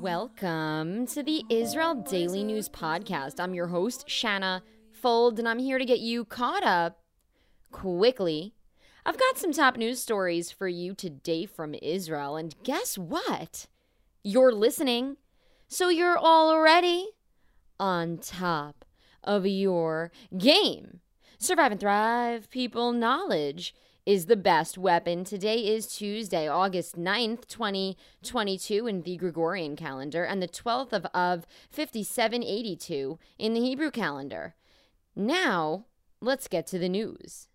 Welcome to the Israel Daily News Podcast. I'm your host, Shanna Fold, and I'm here to get you caught up quickly. I've got some top news stories for you today from Israel, and guess what? You're listening, so you're already on top of your game. Survive and thrive, people. Knowledge is the best weapon. Today is Tuesday, August 9th, 2022 in the Gregorian calendar and the 12th of 5782 in the Hebrew calendar. Now, let's get to the news.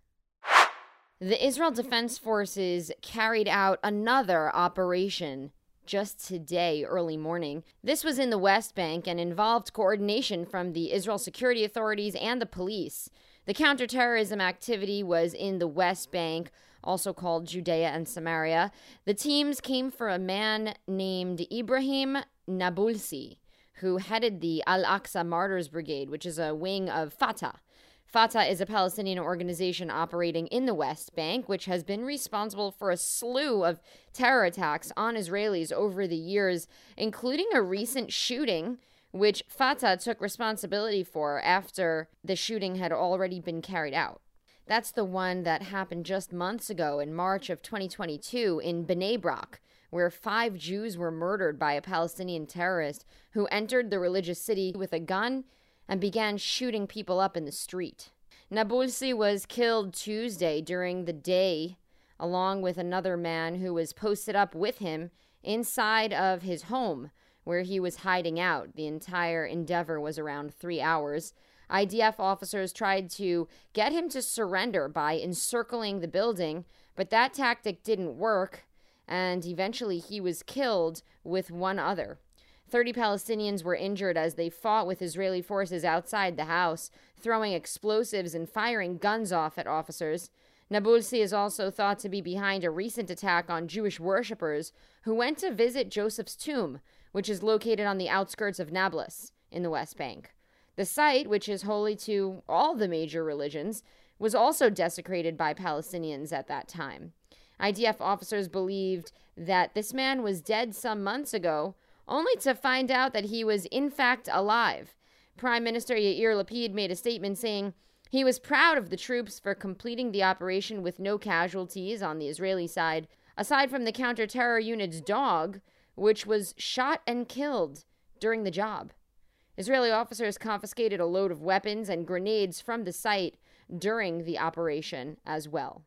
The Israel Defense Forces carried out another operation just today, early morning. This was in the West Bank and involved coordination from the Israel security authorities and the police. The counterterrorism activity was in the West Bank, also called Judea and Samaria. The teams came for a man named Ibrahim Nabulsi, who headed the Al-Aqsa Martyrs Brigade, which is a wing of Fatah. Fatah is a Palestinian organization operating in the West Bank, which has been responsible for a slew of terror attacks on Israelis over the years, including a recent shooting which Fatah took responsibility for after the shooting had already been carried out. That's the one that happened just months ago in March of 2022 in Bnei Brak, where 5 Jews were murdered by a Palestinian terrorist who entered the religious city with a gun and began shooting people up in the street. Nabulsi was killed Tuesday during the day, along with another man who was posted up with him inside of his home, where he was hiding out. The entire endeavor was around 3 hours. IDF officers tried to get him to surrender by encircling the building, but that tactic didn't work, and eventually he was killed with one other. 30 Palestinians were injured as they fought with Israeli forces outside the house, throwing explosives and firing guns off at officers. Nabulsi is also thought to be behind a recent attack on Jewish worshippers who went to visit Joseph's tomb, which is located on the outskirts of Nablus in the West Bank. The site, which is holy to all the major religions, was also desecrated by Palestinians at that time. IDF officers believed that this man was dead some months ago, only to find out that he was in fact alive. Prime Minister Yair Lapid made a statement saying he was proud of the troops for completing the operation with no casualties on the Israeli side, aside from the counter-terror unit's dog, which was shot and killed during the job. Israeli officers confiscated a load of weapons and grenades from the site during the operation as well.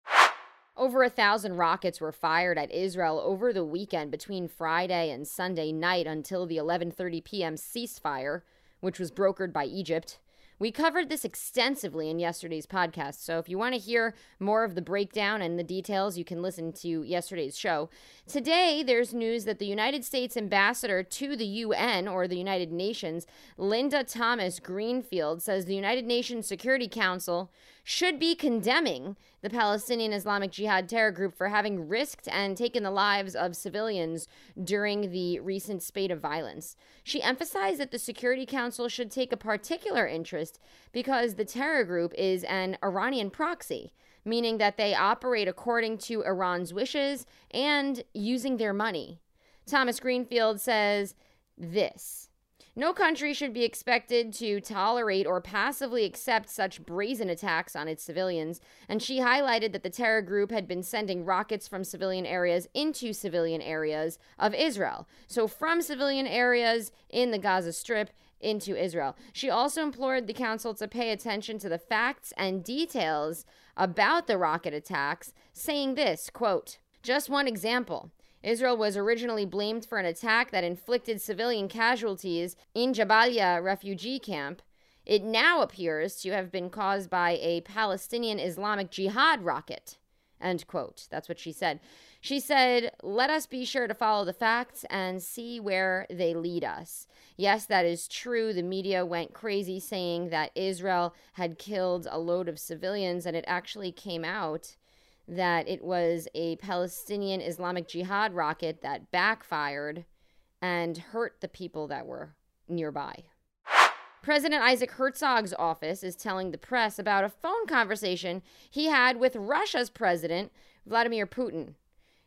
Over 1,000 rockets were fired at Israel over the weekend between Friday and Sunday night until the 11:30 p.m. ceasefire, which was brokered by Egypt. We covered this extensively in yesterday's podcast, so if you want to hear more of the breakdown and the details, you can listen to yesterday's show. Today, there's news that the United States ambassador to the UN, or the United Nations, Linda Thomas-Greenfield, says the United Nations Security Council should be condemning the Palestinian Islamic Jihad terror group for having risked and taken the lives of civilians during the recent spate of violence. She emphasized that the Security Council should take a particular interest because the terror group is an Iranian proxy, meaning that they operate according to Iran's wishes and using their money. Thomas-Greenfield says this: no country should be expected to tolerate or passively accept such brazen attacks on its civilians, and she highlighted that the terror group had been sending rockets from civilian areas into civilian areas of Israel. So from civilian areas in the Gaza Strip into Israel. She also implored the council to pay attention to the facts and details about the rocket attacks, saying this, quote, just one example. Israel was originally blamed for an attack that inflicted civilian casualties in Jabalia refugee camp. It now appears to have been caused by a Palestinian Islamic Jihad rocket. End quote. That's what she said. She said, let us be sure to follow the facts and see where they lead us. Yes, that is true. The media went crazy saying that Israel had killed a load of civilians, and it actually came out that it was a Palestinian Islamic Jihad rocket that backfired and hurt the people that were nearby. President Isaac Herzog's office is telling the press about a phone conversation he had with Russia's president, Vladimir Putin.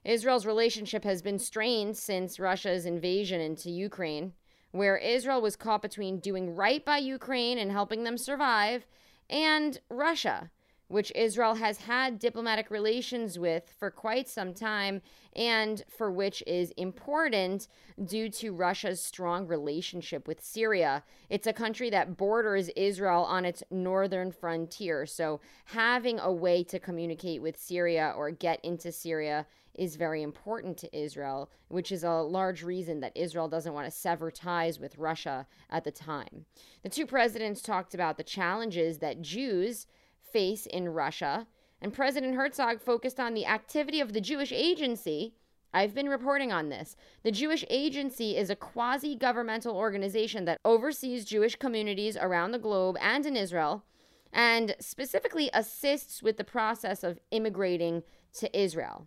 Israel's relationship has been strained since Russia's invasion into Ukraine, where Israel was caught between doing right by Ukraine and helping them survive, and Russia, which Israel has had diplomatic relations with for quite some time, and for which is important due to Russia's strong relationship with Syria. It's a country that borders Israel on its northern frontier, so having a way to communicate with Syria or get into Syria is very important to Israel, which is a large reason that Israel doesn't want to sever ties with Russia at the time. The two presidents talked about the challenges that Jews face in Russia, and President Herzog focused on the activity of the Jewish Agency. I've been reporting on this. The Jewish Agency is a quasi-governmental organization that oversees Jewish communities around the globe and in Israel, and specifically assists with the process of immigrating to Israel.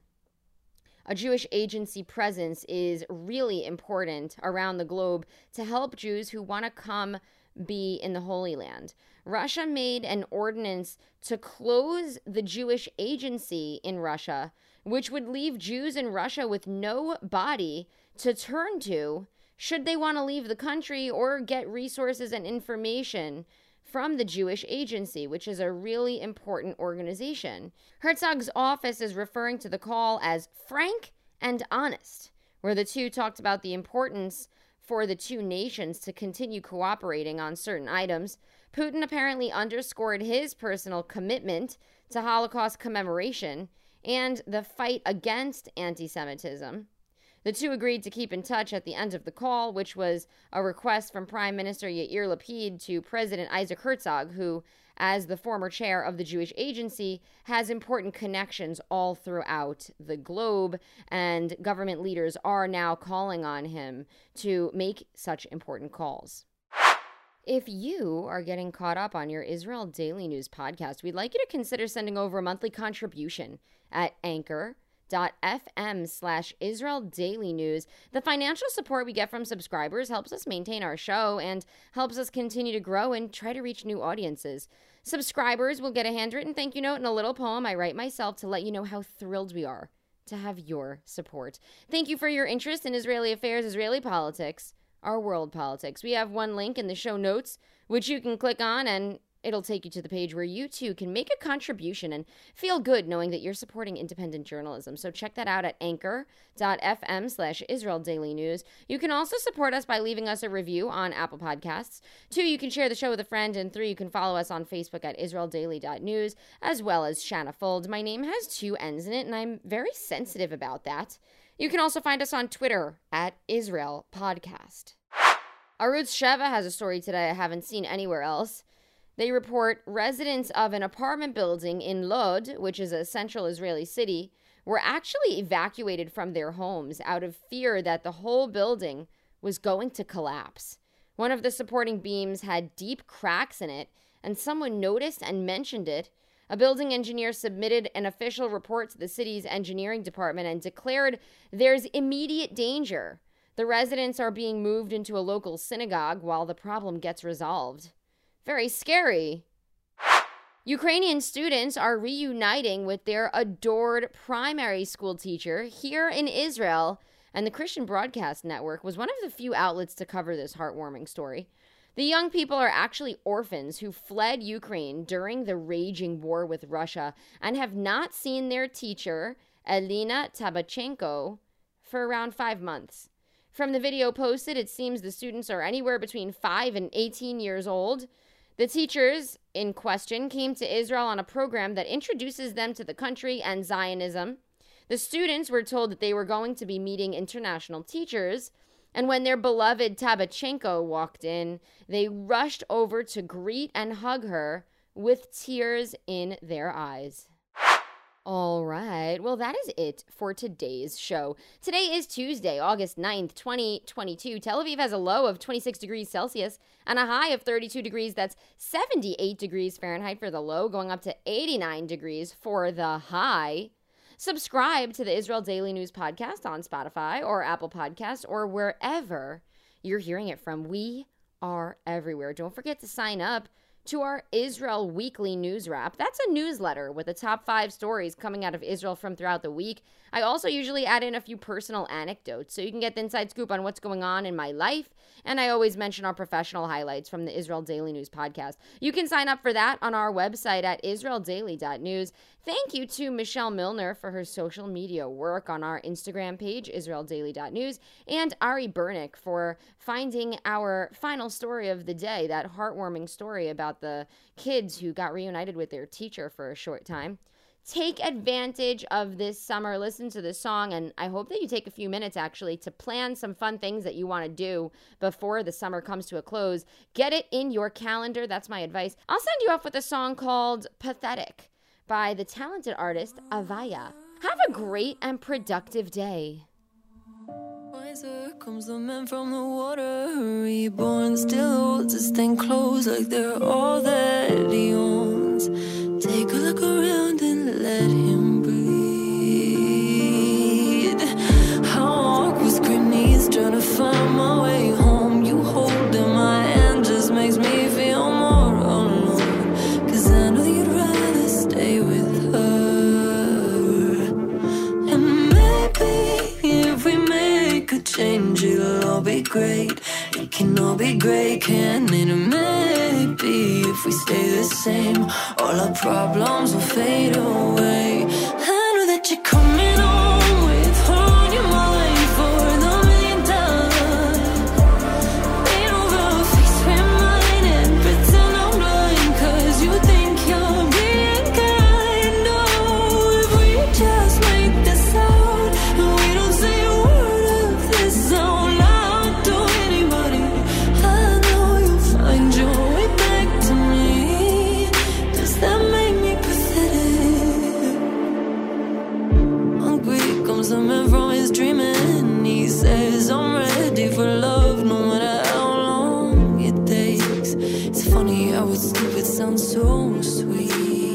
A Jewish agency presence is really important around the globe to help Jews who want to come be in the Holy Land. Russia made an ordinance to close the Jewish agency in Russia, which would leave Jews in Russia with no body to turn to should they want to leave the country or get resources and information from the Jewish Agency, which is a really important organization. Herzog's office is referring to the call as frank and honest, where the two talked about the importance for the two nations to continue cooperating on certain items. Putin apparently underscored his personal commitment to Holocaust commemoration and the fight against anti-Semitism. The two agreed to keep in touch at the end of the call, which was a request from Prime Minister Yair Lapid to President Isaac Herzog, who, as the former chair of the Jewish Agency, has important connections all throughout the globe, and government leaders are now calling on him to make such important calls. If you are getting caught up on your Israel Daily News podcast, we'd like you to consider sending over a monthly contribution at anchor.fm/Israel Daily News. The financial support we get from subscribers helps us maintain our show and helps us continue to grow and try to reach new audiences. Subscribers will get a handwritten thank you note and a little poem I write myself to let you know how thrilled we are to have your support. Thank you for your interest in Israeli affairs, Israeli politics, our world politics. We have one link in the show notes, which you can click on, and it'll take you to the page where you too can make a contribution and feel good knowing that you're supporting independent journalism. So check that out at anchor.fm/Israel Daily News. You can also support us by leaving us a review on Apple Podcasts. 2, you can share the show with a friend. And 3, you can follow us on Facebook at israeldaily.news, as well as Shanna Fold. My name has 2 N's in it, and I'm very sensitive about that. You can also find us on Twitter at Israel Podcast. Arutz Sheva has a story today I haven't seen anywhere else. They report residents of an apartment building in Lod, which is a central Israeli city, were actually evacuated from their homes out of fear that the whole building was going to collapse. One of the supporting beams had deep cracks in it, and someone noticed and mentioned it. A building engineer submitted an official report to the city's engineering department and declared there's immediate danger. The residents are being moved into a local synagogue while the problem gets resolved. Very scary. Ukrainian students are reuniting with their adored primary school teacher here in Israel, and the Christian Broadcast Network was one of the few outlets to cover this heartwarming story. The young people are actually orphans who fled Ukraine during the raging war with Russia and have not seen their teacher, Elena Tabachenko, for around 5 months. From the video posted, it seems the students are anywhere between 5 and 18 years old. The teachers in question came to Israel on a program that introduces them to the country and Zionism. The students were told that they were going to be meeting international teachers, and when their beloved Tabachenko walked in, they rushed over to greet and hug her with tears in their eyes. All right, well, that is it for today's show. Today is Tuesday, August 9th, 2022. Tel Aviv has a low of 26 degrees Celsius and a high of 32 degrees. That's 78 degrees Fahrenheit for the low, going up to 89 degrees for the high. Subscribe to the Israel Daily News podcast on Spotify or Apple Podcasts or wherever you're hearing it from. We are everywhere. Don't forget to sign up to our Israel Weekly News Wrap. That's a newsletter with the top 5 stories coming out of Israel from throughout the week. I also usually add in a few personal anecdotes so you can get the inside scoop on what's going on in my life. And I always mention our professional highlights from the Israel Daily News podcast. You can sign up for that on our website at israeldaily.news. Thank you to Michelle Milner for her social media work on our Instagram page, israeldaily.news, and Ari Bernick for finding our final story of the day, that heartwarming story about the kids who got reunited with their teacher for a short time. Take advantage of this summer. Listen to this song, and I hope that you take a few minutes actually to plan some fun things that you want to do before the summer comes to a close. Get it in your calendar. That's my advice. I'll send you off with a song called Pathetic by the talented artist Avaya. Have a great and productive day. Wiser comes the man from the water, reborn, still holds his thing close like they're all that he owns. Take a look around and let him breathe. How I walk with screen knees, trying to find my way home. You holding my hand just makes me feel more alone, 'cause I know you'd rather stay with her. And maybe if we make a change, it'll all be great. It can all be great, can it? Maybe if we stay the same, all our problems will fade away. I know that you're coming home with her on your mind for the millionth time. Lean over, face with mine, and pretend I'm blind, 'cause you think you're being kind. No, if we just make this out, and we don't say a word of this out loud to anybody, I know you'll find your way back to me. Does that make me pathetic? Hungry comes the man from his dreaming. He says I'm ready for love, no matter how long it takes. It's funny how it's stupid sounds so sweet.